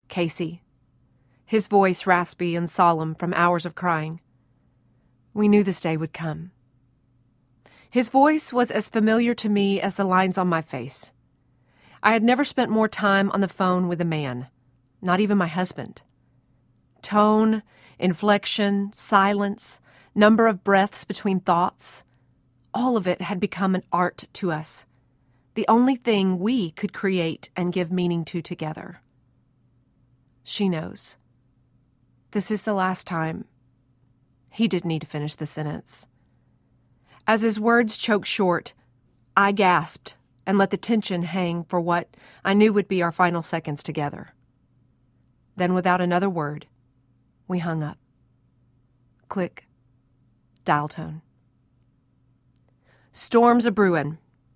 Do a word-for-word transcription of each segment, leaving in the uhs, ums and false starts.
Casey. His voice raspy and solemn from hours of crying. We knew this day would come. His voice was as familiar to me as the lines on my face. I had never spent more time on the phone with a man, not even my husband. Tone, inflection, silence, number of breaths between thoughts, all of it had become an art to us, the only thing we could create and give meaning to together. She knows. This is the last time. He didn't need to finish the sentence. As his words choked short, I gasped and let the tension hang for what I knew would be our final seconds together. Then, without another word, we hung up. Click. Dial tone. Storms a-brewin'.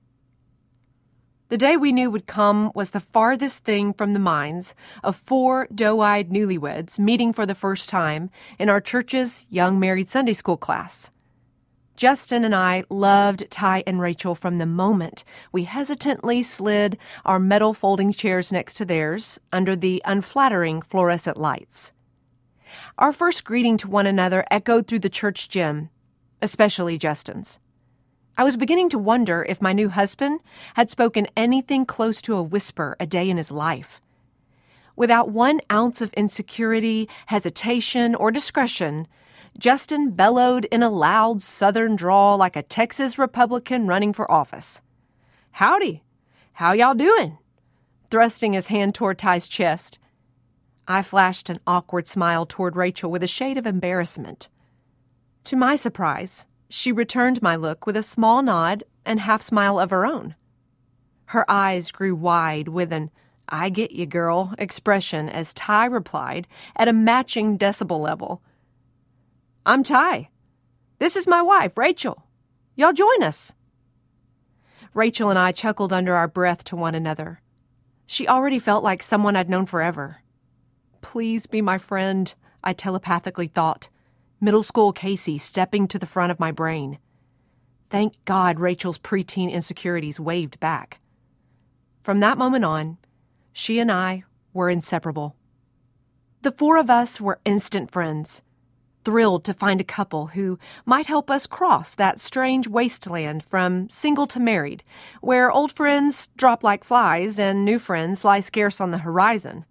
The day we knew would come was the farthest thing from the minds of four doe-eyed newlyweds meeting for the first time in our church's young married Sunday school class. Justin and I loved Ty and Rachel from the moment we hesitantly slid our metal folding chairs next to theirs under the unflattering fluorescent lights. Our first greeting to one another echoed through the church gym, especially Justin's. I was beginning to wonder if my new husband had spoken anything close to a whisper a day in his life. Without one ounce of insecurity, hesitation, or discretion, Justin bellowed in a loud southern drawl like a Texas Republican running for office. "Howdy! How y'all doing?" thrusting his hand toward Ty's chest. I flashed an awkward smile toward Rachel with a shade of embarrassment. To my surprise, she returned my look with a small nod and half-smile of her own. Her eyes grew wide with an "I get you, girl" expression as Ty replied at a matching decibel level. "I'm Ty. This is my wife, Rachel. Y'all join us." Rachel and I chuckled under our breath to one another. She already felt like someone I'd known forever. Please be my friend, I telepathically thought. Middle school Casey stepping to the front of my brain. Thank God Rachel's preteen insecurities waved back. From that moment on, she and I were inseparable. The four of us were instant friends, thrilled to find a couple who might help us cross that strange wasteland from single to married, where old friends drop like flies and new friends lie scarce on the horizon.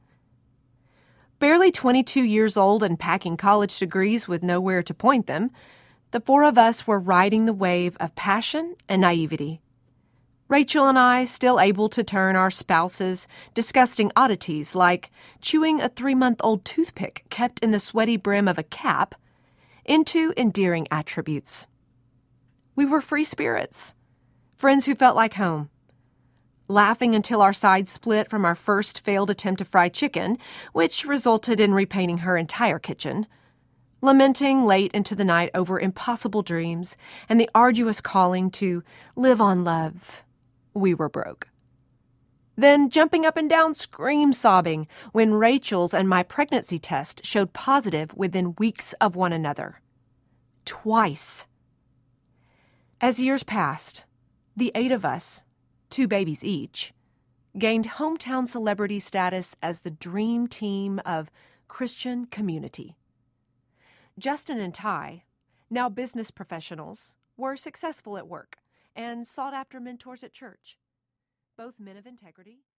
Barely twenty-two years old and packing college degrees with nowhere to point them, the four of us were riding the wave of passion and naivety. Rachel and I still able to turn our spouses' disgusting oddities like chewing a three-month-old toothpick kept in the sweaty brim of a cap into endearing attributes. We were free spirits, friends who felt like home, laughing until our sides split from our first failed attempt to fry chicken, which resulted in repainting her entire kitchen, lamenting late into the night over impossible dreams and the arduous calling to live on love. We were broke. Then jumping up and down scream-sobbing when Rachel's and my pregnancy test showed positive within weeks of one another. Twice. As years passed, the eight of us, two babies each, gained hometown celebrity status as the dream team of Christian community. Justin and Ty, now business professionals, were successful at work and sought after mentors at church, both men of integrity.